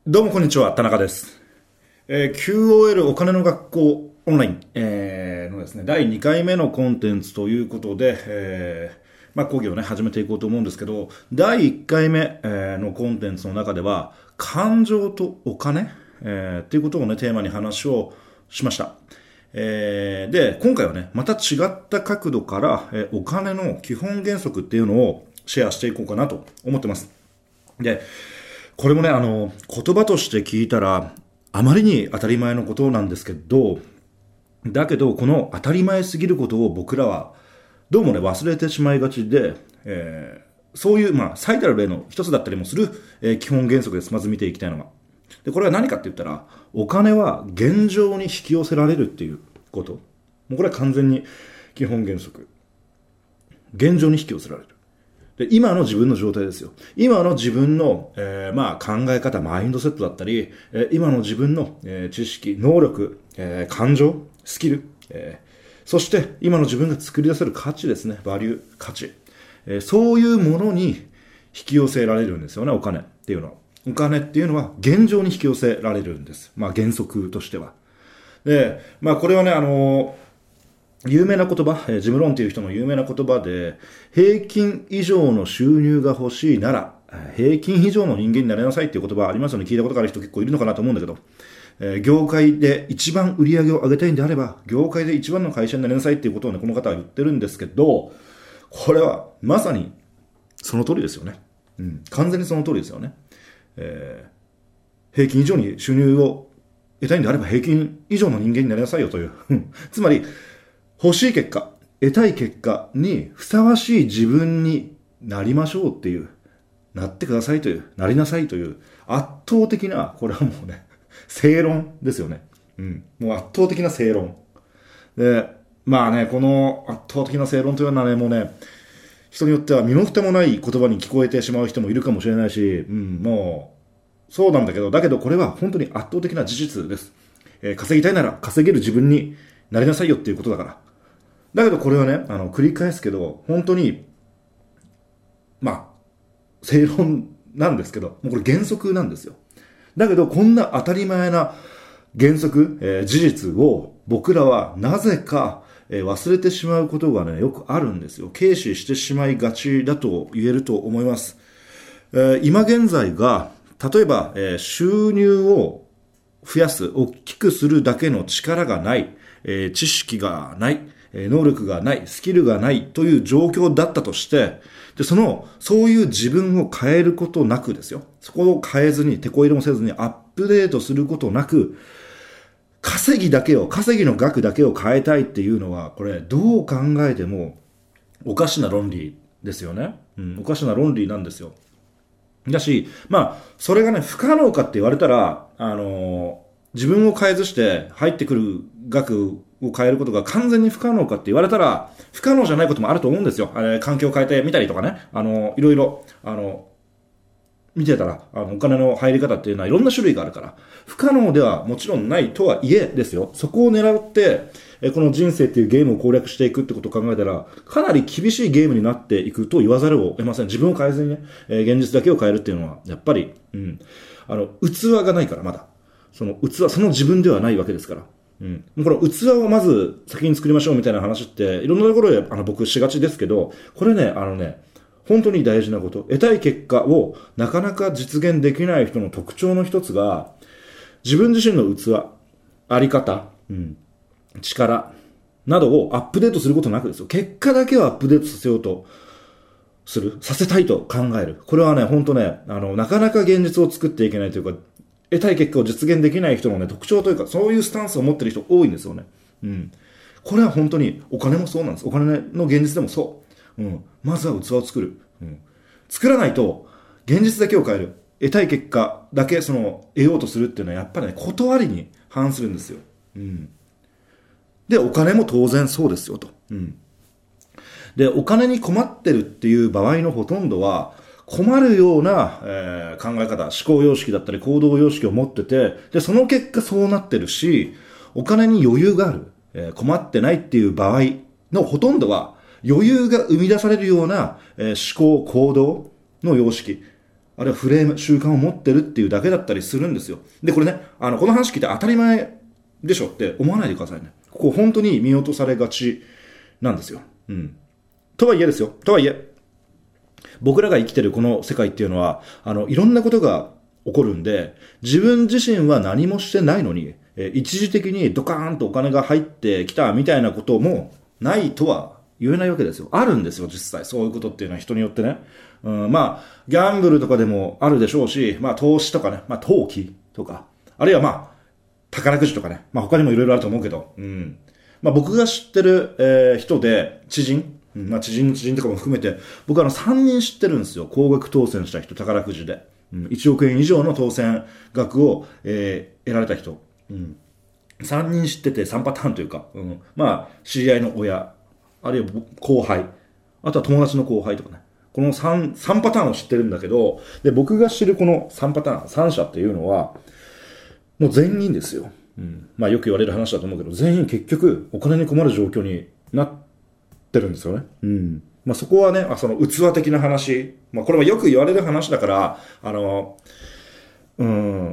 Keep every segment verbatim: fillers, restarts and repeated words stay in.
どうもこんにちは、田中です。えー、キューオーエル お金の学校オンライン、えー、のですね、だいにかいめのコンテンツということで、えー、まあ講義をね、始めていこうと思うんですけど、だいいっかいめ、えー、のコンテンツの中では、感情とお金、えー、っていうことをね、テーマに話をしました。えー、で、今回はね、また違った角度から、えー、お金の基本原則っていうのをシェアしていこうかなと思ってます。で、これもね、あの、言葉として聞いたら、あまりに当たり前のことなんですけど、だけど、この当たり前すぎることを僕らは、どうもね、忘れてしまいがちで、えー、そういう、まあ、最たる例の一つだったりもする、えー、基本原則です。まず見ていきたいのが。で、これは何かって言ったら、お金は現状に引き寄せられるっていうこと。もうこれは完全に基本原則。現状に引き寄せられる。で、今の自分の状態ですよ。今の自分の、えー、まあ考え方、マインドセットだったり、えー、今の自分の、えー、知識、能力、えー、感情、スキル、えー、そして今の自分が作り出せる価値ですね。バリュー、価値。えー、そういうものに引き寄せられるんですよね、お金っていうのは。お金っていうのは現状に引き寄せられるんです。まあ原則としては。で、まあこれはね、あのー有名な言葉、えー、ジムロンっていう人の有名な言葉で、平均以上の収入が欲しいなら、平均以上の人間になれなさいっていう言葉ありますよね。聞いたことがある人結構いるのかなと思うんだけど、えー、業界で一番売り上げを上げたいんであれば、業界で一番の会社になれなさいっていうことをね、この方は言ってるんですけど、これはまさにその通りですよね。うん、完全にその通りですよね。えー、平均以上に収入を得たいんであれば、平均以上の人間になれなさいよという。つまり、欲しい結果、得たい結果にふさわしい自分になりましょうっていう、なってくださいという、なりなさいという、圧倒的な、これはもうね、正論ですよね。うん。もう圧倒的な正論。で、まあね、この圧倒的な正論というのはね、もうね、人によっては身も蓋もない言葉に聞こえてしまう人もいるかもしれないし、うん、もう、そうなんだけど、だけどこれは本当に圧倒的な事実です。えー、稼ぎたいなら稼げる自分になりなさいよっていうことだから。だけどこれはね、あの、繰り返すけど、本当に、まあ、正論なんですけど、もうこれ原則なんですよ。だけど、こんな当たり前な原則、えー、事実を僕らはなぜか、えー、忘れてしまうことがね、よくあるんですよ。軽視してしまいがちだと言えると思います。えー、今現在が、例えば、えー、収入を増やす、大きくするだけの力がない、えー、知識がない、能力がない、スキルがないという状況だったとして、で、その、そういう自分を変えることなくですよ。そこを変えずに、手こ入れもせずにアップデートすることなく、稼ぎだけを、稼ぎの額だけを変えたいっていうのは、これ、どう考えても、おかしな論理ですよね。うん、おかしな論理なんですよ。だし、まあ、それがね、不可能かって言われたら、あのー、自分を変えずして入ってくる額を変えることが完全に不可能かって言われたら、不可能じゃないこともあると思うんですよ。あれ、環境を変えてみたりとかね。あの、いろいろ、あの、見てたら、あの、お金の入り方っていうのはいろんな種類があるから、不可能ではもちろんないとはいえですよ。そこを狙って、え、この人生っていうゲームを攻略していくってことを考えたら、かなり厳しいゲームになっていくと言わざるを得ません。自分を変えずにね、えー、現実だけを変えるっていうのは、やっぱり、うん、あの、器がないから、まだ。その器、その自分ではないわけですから。うん。この器をまず先に作りましょうみたいな話って、いろんなところであの僕しがちですけど、これね、あのね、本当に大事なこと。得たい結果をなかなか実現できない人の特徴の一つが、自分自身の器、あり方、うん、力などをアップデートすることなくですよ。結果だけをアップデートさせようとする。させたいと考える。これはね、本当ね、あの、なかなか現実を作っていけないというか、得たい結果を実現できない人のね、特徴というか、そういうスタンスを持ってる人多いんですよね。うん。これは本当に、お金もそうなんです。お金の現実でもそう。うん。まずは器を作る。うん。作らないと、現実だけを変える。得たい結果だけ、その、得ようとするっていうのは、やっぱりね、断りに反するんですよ。うん。で、お金も当然そうですよ、と。うん。で、お金に困ってるっていう場合のほとんどは、困るような、えー、考え方、思考様式だったり行動様式を持ってて、で、その結果そうなってるし、お金に余裕がある、えー、困ってないっていう場合のほとんどは、余裕が生み出されるような、えー、思考、行動の様式あるいはフレーム、習慣を持ってるっていうだけだったりするんですよ。で、これね、あの、この話聞いて当たり前でしょって思わないでくださいね。ここ本当に見落とされがちなんですよ。うん。とはいえですよ。とはいえ、僕らが生きてるこの世界っていうのは、あの、いろんなことが起こるんで、自分自身は何もしてないのに、え一時的にドカーンとお金が入ってきたみたいなこともないとは言えないわけですよ。あるんですよ、実際。そういうことっていうのは人によってね。うん、まあ、ギャンブルとかでもあるでしょうし、まあ、投資とかね、まあ、投機とか、あるいはまあ、宝くじとかね、まあ、他にもいろいろあると思うけど、うん。まあ、僕が知ってる、えー、人で、知人、うん、まあ、知人の知人とかも含めて、僕はあの、さんにん知ってるんですよ。高額当選した人、宝くじで。うん、いちおくえん以上の当選額を、えー、得られた人。うん。さんにん知っててさんパターンというか、うん。まあ、知り合いの親、あるいは後輩、あとは友達の後輩とかね。この3、3パターンを知ってるんだけど、で、僕が知るこのさんパターン、さん社っていうのは、もう全員ですよ。うん。まあよく言われる話だと思うけど、全員結局お金に困る状況になってるんですよね。うん。まあそこはね、あその器的な話、まあこれはよく言われる話だから、あの、うん、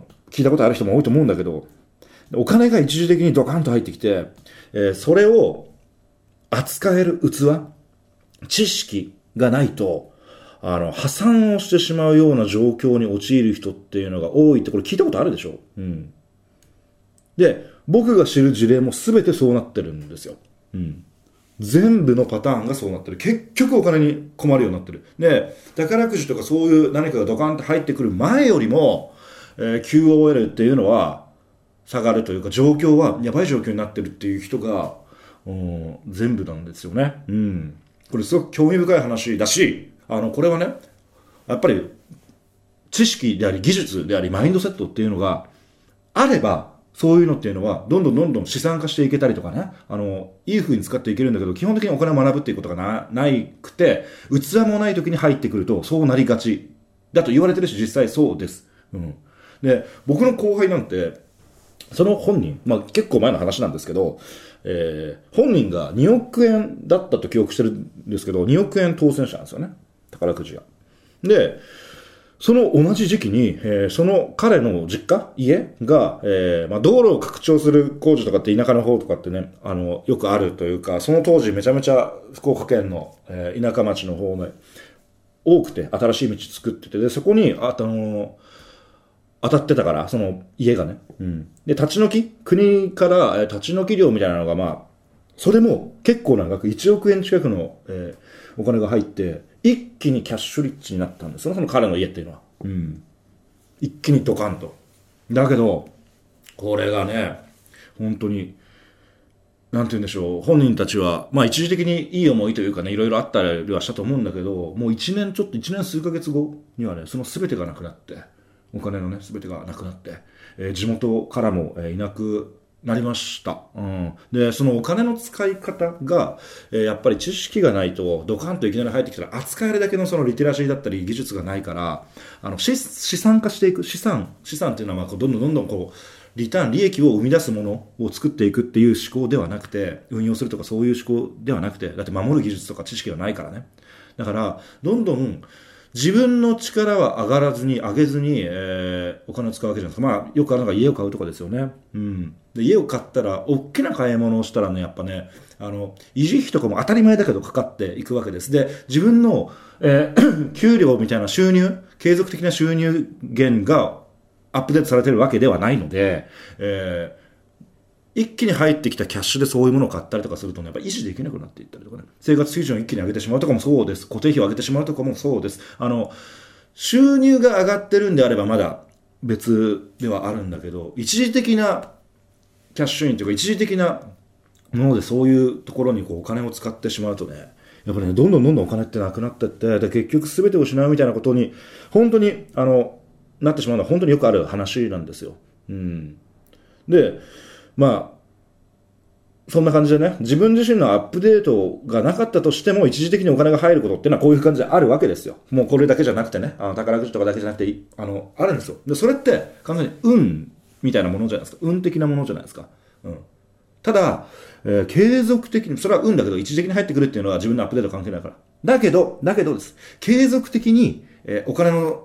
聞いたことある人も多いと思うんだけど、お金が一時的にドカンと入ってきて、えー、それを扱える器、知識がないと、あの、破産をしてしまうような状況に陥る人っていうのが多いって、これ聞いたことあるでしょ？うん。で、僕が知る事例も全てそうなってるんですよ。うん。全部のパターンがそうなってる。結局お金に困るようになってる。で、宝くじとかそういう何かがドカンって入ってくる前よりも、えー、キューオーエル っていうのは下がるというか、状況はやばい状況になってるっていう人が、うん、全部なんですよね。うん。これすごく興味深い話だし、あの、これはね、やっぱり知識であり技術でありマインドセットっていうのがあれば、そういうのっていうのはどんどんどんどん資産化していけたりとかね、あの、いい風に使っていけるんだけど、基本的にお金を学ぶっていうことがな、ないくて、器もない時に入ってくるとそうなりがちだと言われてるし、実際そうです。うん。で、僕の後輩なんて、その本人、まあ結構前の話なんですけど、えー、本人がにおくえんだったと記憶してるんですけど、におくえん当選したんですよね。宝くじが。で、その同じ時期に、えー、その彼の実家家が、えー、まあ道路を拡張する工事とかって田舎の方とかってね、あの、よくあるというか、その当時めちゃめちゃ福岡県の、えー、田舎町の方ね、多くて新しい道作ってて、で、そこに、あ、あのー、当たってたから、その家がね。うん。で、立ち退き国から、えー、立ち退き料みたいなのが、まあ、それも結構な額、いちおくえん近くの、えー、お金が入って、一気にキャッシュリッチになったんですよ。その彼の家っていうのは。うん。一気にドカンと。だけど、これがね、本当に、なんて言うんでしょう。本人たちは、まあ一時的にいい思いというかね、いろいろあったりはしたと思うんだけど、もう一年ちょっと、一年数ヶ月後にはね、その全てがなくなって、お金のね、すべてがなくなって、えー、地元からも、えー、いなくなりました。うん。で、そのお金の使い方が、えー、やっぱり知識がないと、ドカンといきなり入ってきたら、扱えるだけのそのリテラシーだったり、技術がないから、あの、資資産化していく、資産、資産っていうのは、まあ、こうどんどんどんどんこう、リターン、利益を生み出すものを作っていくっていう思考ではなくて、運用するとかそういう思考ではなくて、だって守る技術とか知識がないからね。だから、どんどん、自分の力は上がらずに、上げずに、えー、お金を使うわけじゃないですか。まあ、よくあるのが家を買うとかですよね。うん。で、家を買ったら、大きな買い物をしたらね、やっぱね、あの、維持費とかも当たり前だけどかかっていくわけです。で、自分の、えー、給料みたいな収入、継続的な収入源がアップデートされてるわけではないので、えー、一気に入ってきたキャッシュでそういうものを買ったりとかするとね、やっぱ維持できなくなっていったりとかね。生活水準を一気に上げてしまうとかもそうです。固定費を上げてしまうとかもそうです。あの、収入が上がってるんであればまだ別ではあるんだけど、一時的なキャッシュインというか一時的なものでそういうところにこうお金を使ってしまうとね、やっぱりね、どんどんどんどんお金ってなくなってって、で結局全てを失うみたいなことに、本当に、あの、なってしまうのは本当によくある話なんですよ。うん。で、まあ、そんな感じでね、自分自身のアップデートがなかったとしても、一時的にお金が入ることっていうのはこういう感じであるわけですよ。もうこれだけじゃなくてね、あの宝くじとかだけじゃなくて、あの、あるんですよ。で、それって完全に運みたいなものじゃないですか。運的なものじゃないですか。うん。ただ、えー、継続的に、それは運だけど、一時的に入ってくるっていうのは自分のアップデート関係ないから。だけど、だけどです。継続的に、えー、お金の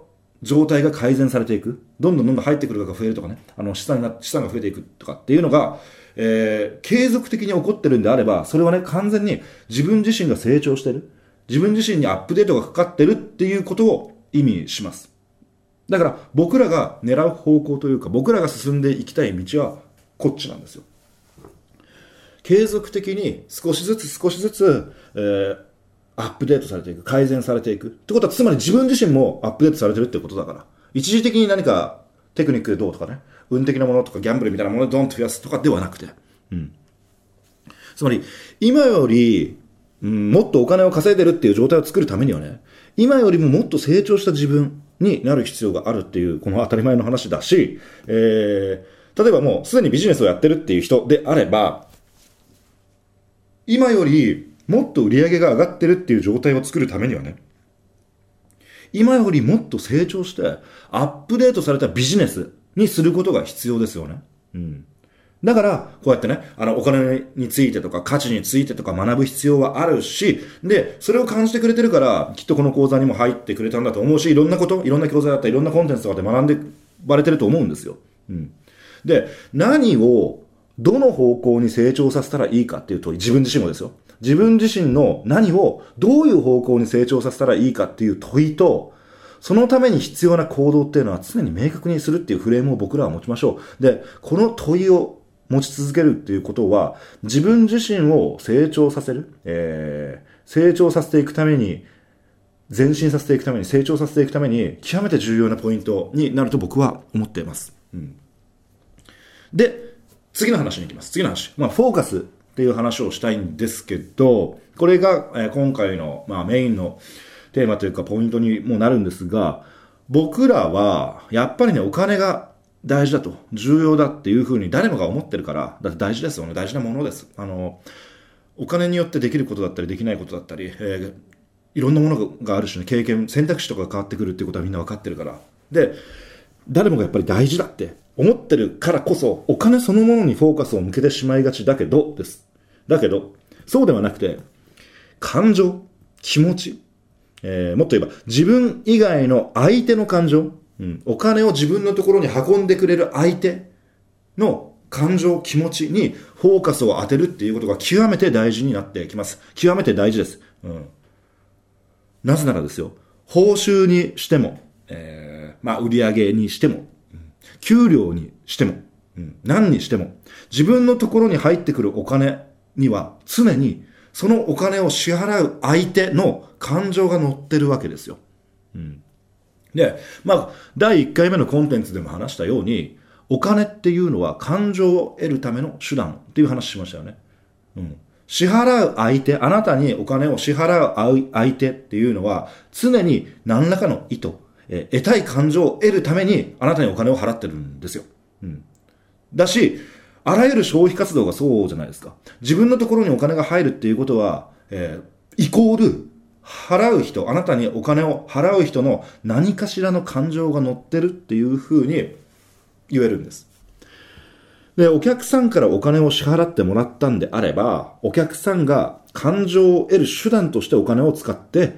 状態が改善されていく。どんどんどんどん入ってくる額が増えるとかね。あの、資産が、資産が増えていくとかっていうのが、えー、継続的に起こってるんであれば、それはね、完全に自分自身が成長してる。自分自身にアップデートがかかってるっていうことを意味します。だから僕らが狙う方向というか、僕らが進んでいきたい道はこっちなんですよ。継続的に少しずつ少しずつ、えー、アップデートされていく、改善されていくってことは、つまり自分自身もアップデートされてるってことだから、一時的に何かテクニックでどうとかね、運的なものとかギャンブルみたいなものでドンと増やすとかではなくて、うん、つまり今より、うん、もっとお金を稼いでるっていう状態を作るためにはね、今よりももっと成長した自分になる必要があるっていう、この当たり前の話だし、えー、例えばもうすでにビジネスをやってるっていう人であれば、今よりもっと売り上げが上がってるっていう状態を作るためにはね、今よりもっと成長してアップデートされたビジネスにすることが必要ですよね。うん。だから、こうやってね、あの、お金についてとか価値についてとか学ぶ必要はあるし、で、それを感じてくれてるから、きっとこの講座にも入ってくれたんだと思うし、いろんなこと、いろんな教材だったり、いろんなコンテンツとかで学んでばれてると思うんですよ。うん。で、何を、どの方向に成長させたらいいかっていう問い、自分自身もですよ。自分自身の何を、どういう方向に成長させたらいいかっていう問いと、そのために必要な行動っていうのは常に明確にするっていうフレームを僕らは持ちましょう。で、この問いを持ち続けるっていうことは、自分自身を成長させる、えー、成長させていくために、前進させていくために、成長させていくために、極めて重要なポイントになると僕は思っています。うん、で、次の話に行きます。次の話。まあ、フォーカスっていう話をしたいんですけど、これが、えー、今回の、まあ、メインのテーマというかポイントにもなるんですが、僕らは、やっぱりね、お金が大事だと、重要だっていうふうに誰もが思ってるから、だって大事ですよね。大事なものです。あの、お金によってできることだったり、できないことだったり、えー、いろんなものがあるしね、経験、選択肢とかが変わってくるっていうことはみんな分かってるから。で、誰もがやっぱり大事だって思ってるからこそ、お金そのものにフォーカスを向けてしまいがちだけど、です。だけど、そうではなくて、感情、気持ち、えー、もっと言えば、自分以外の相手の感情、うん、お金を自分のところに運んでくれる相手の感情、気持ちにフォーカスを当てるっていうことが極めて大事になってきます。極めて大事です。うん、なぜならですよ、報酬にしても、えー、まあ売り上げにしても、うん、給料にしても、うん、何にしても、自分のところに入ってくるお金には常にそのお金を支払う相手の感情が乗ってるわけですよ。うん、で、まあ、だいいっかいめのコンテンツでも話したように、お金っていうのは感情を得るための手段っていう話しましたよね。うん、支払う相手、あなたにお金を支払う相手っていうのは、常に何らかの意図、えー、得たい感情を得るためにあなたにお金を払ってるんですよ。うん、だし、あらゆる消費活動がそうじゃないですか。自分のところにお金が入るっていうことは、えー、イコール、払う人、あなたにお金を払う人の何かしらの感情が乗ってるっていうふうに言えるんです。で、お客さんからお金を支払ってもらったんであれば、お客さんが感情を得る手段としてお金を使って、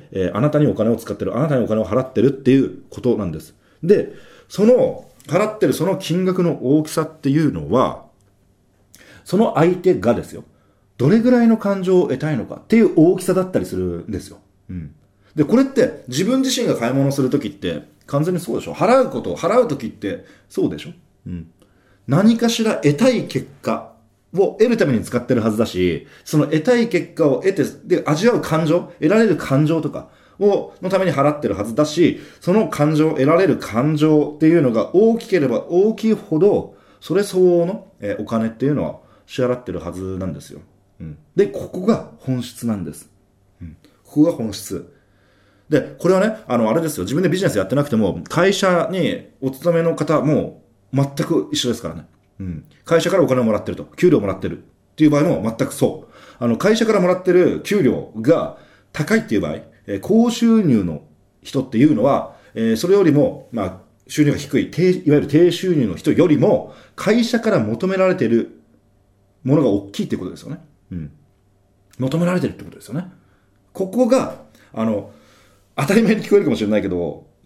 えー、あなたにお金を使ってる、あなたにお金を払ってるっていうことなんです。で、その、払ってるその金額の大きさっていうのは、その相手がですよ、どれぐらいの感情を得たいのかっていう大きさだったりするんですよ。うん。で、これって自分自身が買い物するときって完全にそうでしょ。払うこと、払うときってそうでしょ。うん。何かしら得たい結果を得るために使ってるはずだし、その得たい結果を得て、で、味わう感情、得られる感情とかを、のために払ってるはずだし、その感情、得られる感情っていうのが大きければ大きいほど、それ相応の、えー、お金っていうのは支払ってるはずなんですよ。うん。で、ここが本質なんです。うん。ここが本質。で、これはね、あの、あれですよ。自分でビジネスやってなくても、会社にお勤めの方も全く一緒ですからね。うん。会社からお金をもらってると。給料をもらってるっていう場合も全くそう。あの、会社からもらってる給料が高いっていう場合、えー、高収入の人っていうのは、えー、それよりも、まあ、収入が低い、低、いわゆる低収入の人よりも、会社から求められているものが大きいっていうことですよね。うん。求められてるってことですよね。ここが、あの、当たり前に聞こえるかもしれないけど、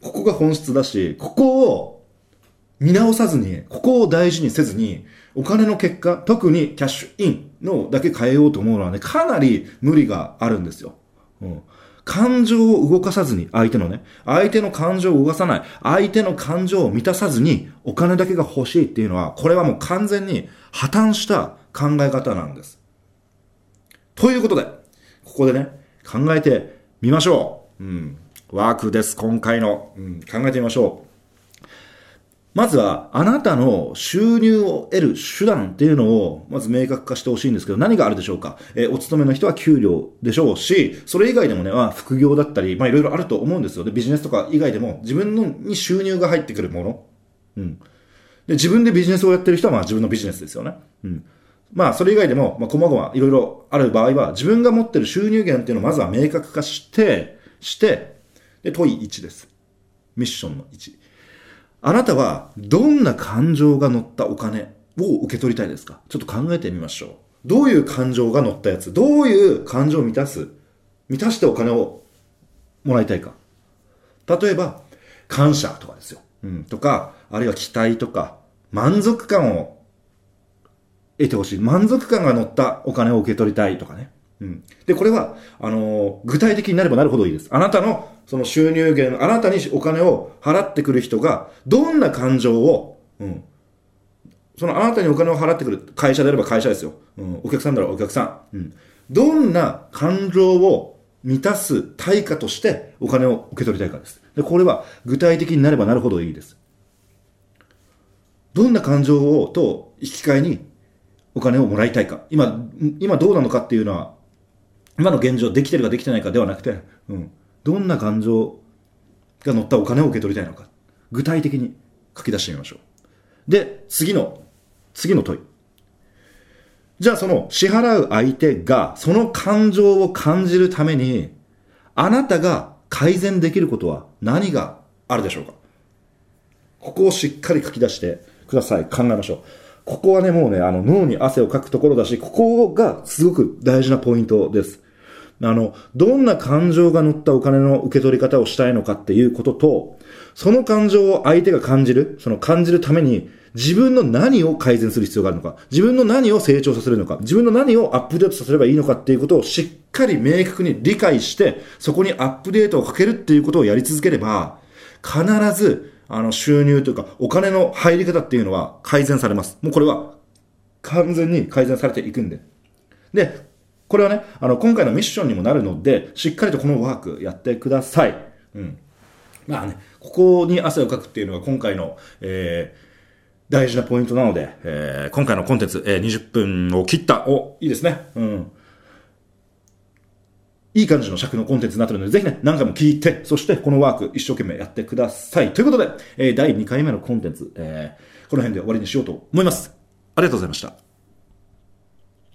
ここが本質だし、ここを見直さずに、ここを大事にせずに、お金の結果、特にキャッシュインのだけ変えようと思うのはね、かなり無理があるんですよ。うん、感情を動かさずに、相手のね、相手の感情を動かさない、相手の感情を満たさずに、お金だけが欲しいっていうのは、これはもう完全に破綻した考え方なんです。ということで、ここでね、考えてみましょう。うん、ワークです、今回の、うん。考えてみましょう。まずは、あなたの収入を得る手段っていうのを、まず明確化してほしいんですけど、何があるでしょうか。えー、お勤めの人は給料でしょうし、それ以外でもね、まあ、副業だったり、まあ、いろいろあると思うんですよ。で、ビジネスとか以外でも、自分のに収入が入ってくるもの。うん。で、自分でビジネスをやってる人は、まあ、自分のビジネスですよね。うん。まあ、それ以外でも、まあ、こまごま、いろいろある場合は、自分が持ってる収入源っていうのをまずは明確化して、して、で、問いいちです。ミッションのいち。あなたはどんな感情が乗ったお金を受け取りたいですか？ちょっと考えてみましょう。どういう感情が乗ったやつ、どういう感情を満たす、満たしてお金をもらいたいか。例えば、感謝とかですよ。うん、とか、あるいは期待とか、満足感を得てほしい。満足感が乗ったお金を受け取りたいとかね。うん、で、これは、あのー、具体的になればなるほどいいです。あなたのその収入源、あなたにお金を払ってくる人が、どんな感情を、うん、そのあなたにお金を払ってくる会社であれば会社ですよ。うん、お客さんだろうお客さん。うん、どんな感情を満たす対価としてお金を受け取りたいかです。で、これは具体的になればなるほどいいです。どんな感情をと引き換えにお金をもらいたいか。今、今どうなのかっていうのは、今の現状できてるかできてないかではなくて、うん、どんな感情が乗ったお金を受け取りたいのか、具体的に書き出してみましょう。で、次の、次の問い。じゃあその支払う相手がその感情を感じるために、あなたが改善できることは何があるでしょうか？ここをしっかり書き出してください。考えましょう。ここはね、もうね、あの脳に汗をかくところだし、ここがすごく大事なポイントです。あの、どんな感情が乗ったお金の受け取り方をしたいのかっていうことと、その感情を相手が感じる、その感じるために自分の何を改善する必要があるのか、自分の何を成長させるのか、自分の何をアップデートさせればいいのかっていうことをしっかり明確に理解して、そこにアップデートをかけるっていうことをやり続ければ、必ず、あの、収入というか、お金の入り方っていうのは改善されます。もうこれは完全に改善されていくんで。で、これはね、あの、今回のミッションにもなるので、しっかりとこのワークやってください。うん。まあね、ここに汗をかくっていうのが今回の、えー、大事なポイントなので、えー、今回のコンテンツ、えー、にじゅっぷんを切った。お、いいですね。うん。いい感じの尺のコンテンツになってるので、ぜひね、何回も聞いて、そしてこのワーク一生懸命やってください。ということで、えー、だいにかいめのコンテンツ、えー、この辺で終わりにしようと思います。ありがとうございました。